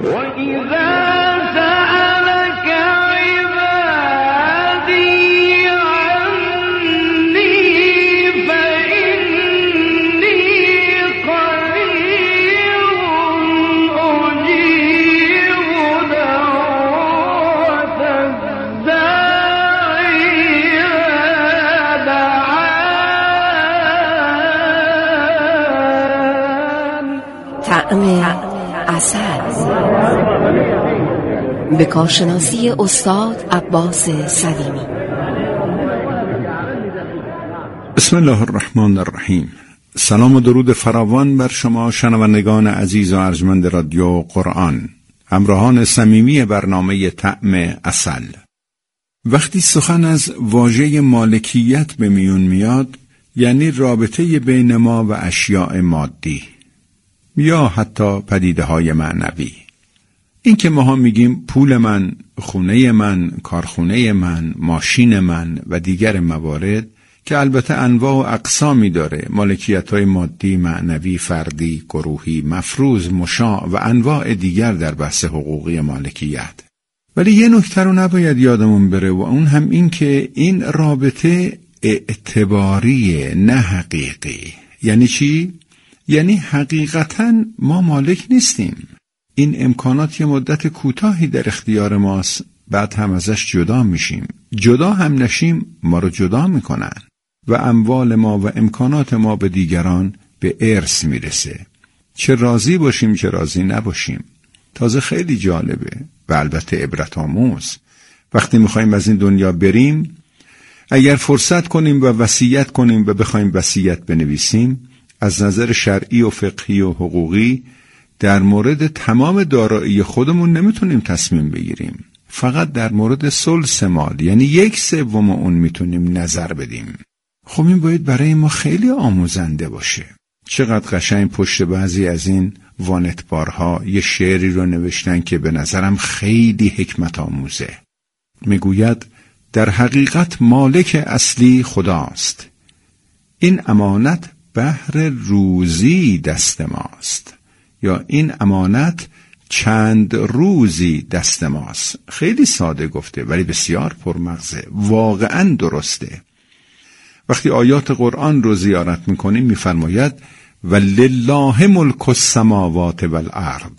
طعم عسل، به کارشناسی استاد عباس سلیمی. بسم الله الرحمن الرحیم. سلام و درود فراوان بر شما شنوندگان عزیز و ارجمند رادیو قرآن، همراهان صمیمی برنامه طعم عسل. وقتی سخن از واژه مالکیت به میون میاد، یعنی رابطه بین ما و اشیاء مادی یا حتی پدیده های معنوی. این که ماها میگیم پول من، خونه من، کارخونه من، ماشین من و دیگر موارد که البته انواع و اقسامی داره، مالکیت های مادی، معنوی، فردی، گروهی، مفروض، مشاع و انواع دیگر در بحث حقوقی مالکیت. ولی یه نکته رو نباید یادمون بره و اون هم این که این رابطه اعتباریه نه حقیقی. یعنی چی؟ یعنی حقیقتاً ما مالک نیستیم. این امکانات یه مدت کوتاهی در اختیار ماست، بعد هم ازش جدا میشیم. جدا هم نشیم ما رو جدا میکنن و اموال ما و امکانات ما به دیگران به ارث میرسه. چه راضی باشیم چه راضی نباشیم. تازه خیلی جالبه و البته عبرت آموز. وقتی میخوایم از این دنیا بریم، اگر فرصت کنیم و وصیت کنیم و بخوایم وصیت بنویسیم، از نظر شرعی و فقهی و حقوقی در مورد تمام دارایی خودمون نمیتونیم تصمیم بگیریم. فقط در مورد ثلث مال، یعنی 1/3 اون میتونیم نظر بدیم. خب این باید برای ما خیلی آموزنده باشه. چقدر قشنگ پشت بعضی از این وانتبارها یه شعری رو نوشتن که به نظرم خیلی حکمت آموزه. میگوید در حقیقت مالک اصلی خداست. این امانت بهر روزی دست ماست، یا این امانت چند روزی دست ماست. خیلی ساده گفته ولی بسیار پرمغزه، واقعا درسته. وقتی آیات قرآن رو زیارت میکنیم میفرماید ولله ملک السماوات والارض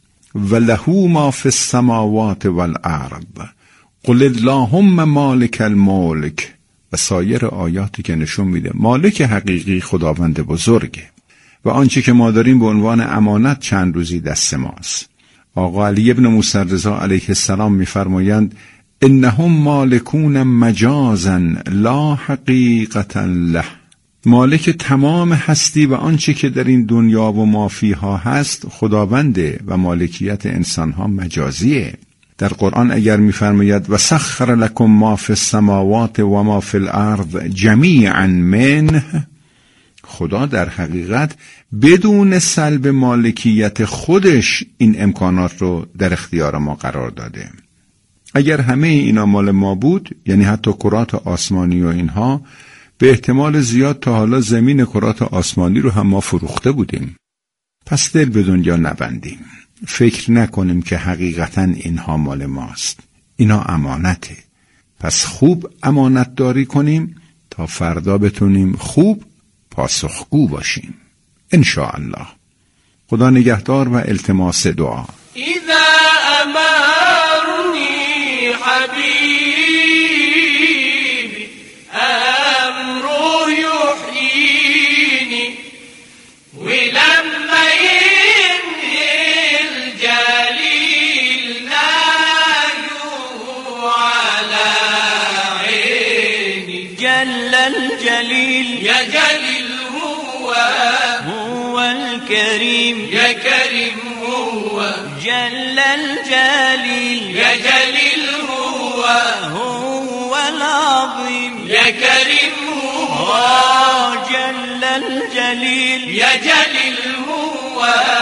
وله ما فی السماوات والارض قل اللهم مالک الملک و سایر آیاتی که نشون میده مالک حقیقی خداوند بزرگه و آنچه که ما داریم به عنوان امانت چند روزی دست ماست. آقا علی ابن موسی رضا علیه السلام میفرمایند انهم مالکون مجازا لا حقیقتا له. مالک تمام هستی و آنچه که در این دنیا و ما فیها هست خداونده و مالکیت انسانها مجازیه. در قرآن اگر می‌فرماید و سخر لکم ما فی السماوات و ما فی الارض جمیعا منه، خدا در حقیقت بدون سلب مالکیت خودش این امکانات رو در اختیار ما قرار داده. اگر همه اینا مال ما بود، یعنی حتی کرات آسمانی و اینها، به احتمال زیاد تا حالا زمین کرات آسمانی رو هم ما فروخته بودیم. پس دل به دنیا نبندیم. فکر نکنیم که حقیقتاً اینها مال ماست. اینا امانته. پس خوب امانت داری کنیم تا فردا بتونیم خوب پاسخگو باشیم. انشاءالله. خدا نگهدار و التماس دعا. اذا امرنی حبیبی امره یحیینی ولما جل الجليل يا جليل هو الكريم يا كريم هو جل الجليل يا جليل هو العظيم يا كريم هو جل الجليل يا جليل هو